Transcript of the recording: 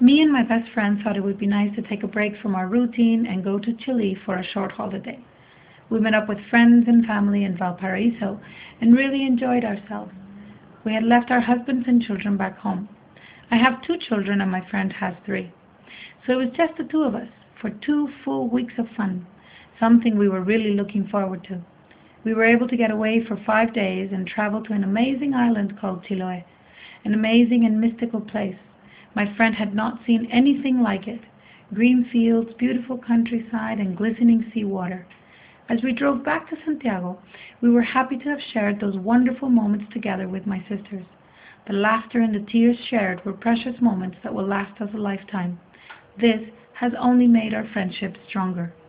Me and my best friend thought it would be nice to take a break from our routine and go to Chile for a short holiday. We met up with friends and family in Valparaiso and really enjoyed ourselves. We had left our husbands and children back home. I have two children and my friend has three. So it was just the two of us for 2 full weeks of fun, something we were really looking forward to. We were able to get away for 5 days and travel to an amazing island called Chiloé, an amazing and mystical place. My friend had not seen anything like it. Green fields, beautiful countryside, and glistening seawater. As we drove back to Santiago, we were happy to have shared those wonderful moments together with my sisters. The laughter and the tears shared were precious moments that will last us a lifetime. This has only made our friendship stronger.